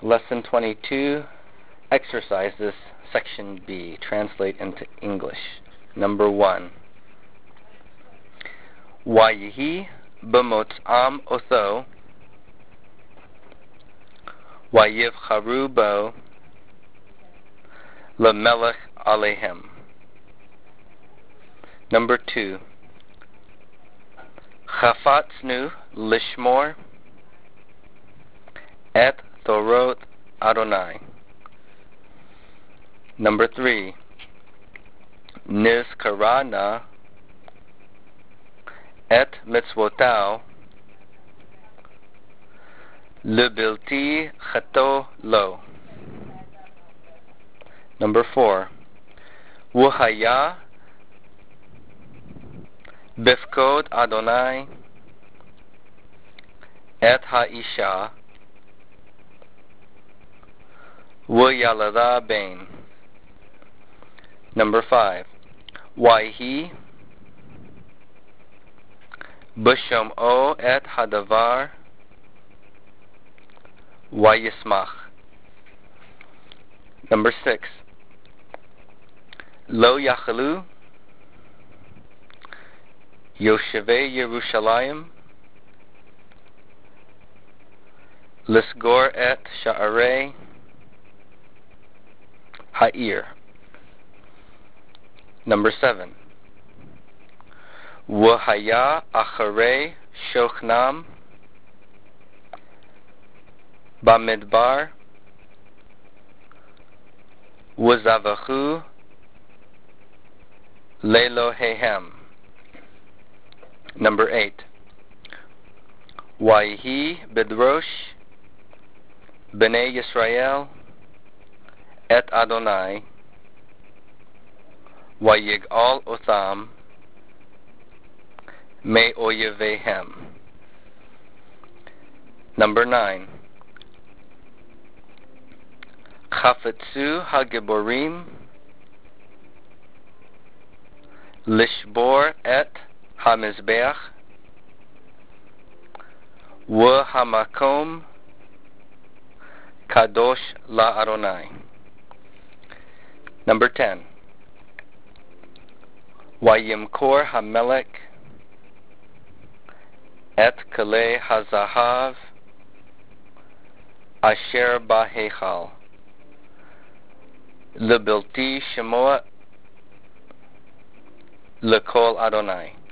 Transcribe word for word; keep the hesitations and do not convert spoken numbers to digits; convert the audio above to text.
Lesson twenty-two, Exercises, Section B, translate into English. Number one. Wayihi b'motz'am otho, wayivcharu bo lemelech alehem. Number two. Chafatznu lishmor et Thorot Adonai. Number three. Nizkarana et mitzvotau lebilti chato lo. Number four. Wuhaya bifkod Adonai et ha'isha W'yalada bain. Number five. Wayhi b'shom'o et hadavar wayismach. Number six. Lo yachalu Yoshevei Yerushalayim lisgor et sha'arei ha'ir. Number seven. Wahaya acharei shochnam bamidbar wazavachu lelohehem. Number eight. Wayhi bidrosh b'nei Yisrael et Adonai Wayig'al otham me oyevehem. Number nine. Chafetzu hagiborim lishbor et hamizbeach w'hamakom kadosh la Adonai. Number ten. Wayimkor hamelech et kalei hazahav asher bahechal lebilti shemoa lekol Adonai.